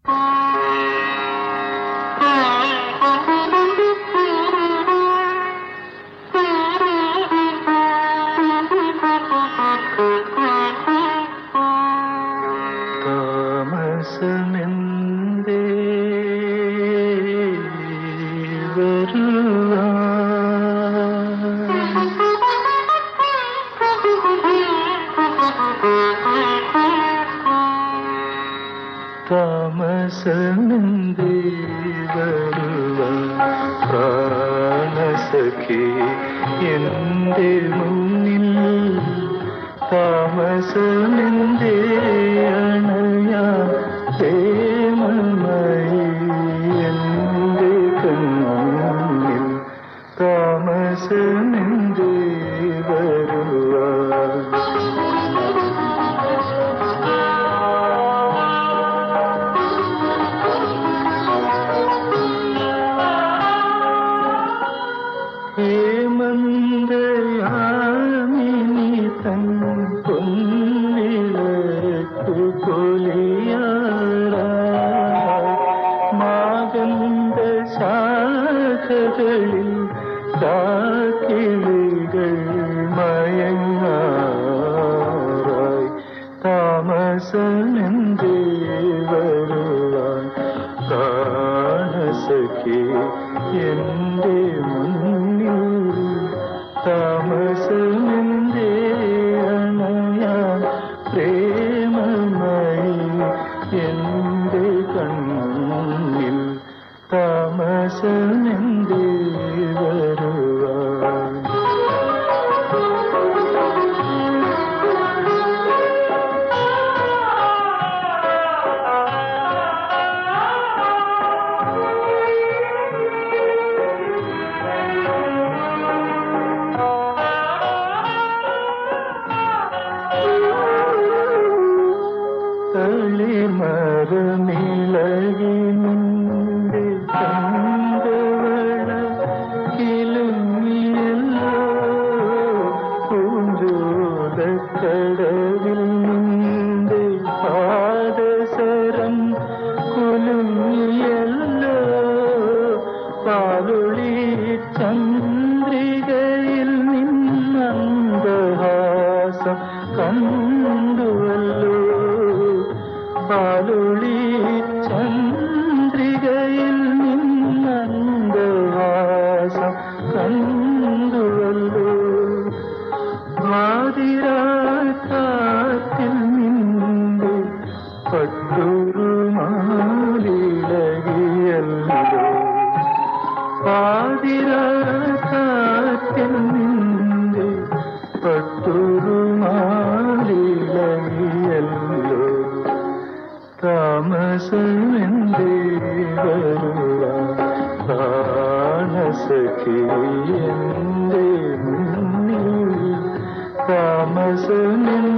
താമസമെന്തേ വരുവാൻ പ്രാണസഖി എന്റെ മുന്നിൽ താമസമെന്തേ അണയാൻ പ്രേമമായി എന്റെ കണ്ണിൽ താമസമെന്തേ വരുവാൻ ഹേമന്തയാമിനി തൻ പൊൻവിളക്കു പൊലിയാറായി മാകന്ത ശാഖകളിൽ കാക്കിളികൾ മയങ്ങാറായി താമസമെന്തേ വരുവാൻ പ്രാണസഖി എന്റെ മുന്നിൽ താമസമെന്തേ അണയാൻ പ്രേമമായി എന്റെ കണ്ണിൽ താമസമെന്തേ വരുവാൻ തളിമരമിളകി നിന്റെ ചന്തവള കിലുങ്ങിയല്ലോ പൂഞ്ചോലക്കടവിൽ നിന്റെ പാദസരം കുലുങ്ങിയല്ലോ പാലൊളി ചന്ദ്രികയിൽ നിന്നന്തഹാസം കണ്ടുവല്ലോ പാലൊളി ചന്ദ്രികയിൽ നിന്നന്തഹാസം കണ്ടുവല്ലോ വാതിരാക്കാറ്റിൽ നിന്റെ പട്ടുറുമാലിളകിയല്ലോ വാതിരാക്കാറ്റിൽ നിന്റെ പട്ടുറുമാലിളകിയല്ലോ താമസമെന്തേ വരുവാൻ പ്രാണസഖി എന്റെ മുന്നിൽ താമസമെന്തേ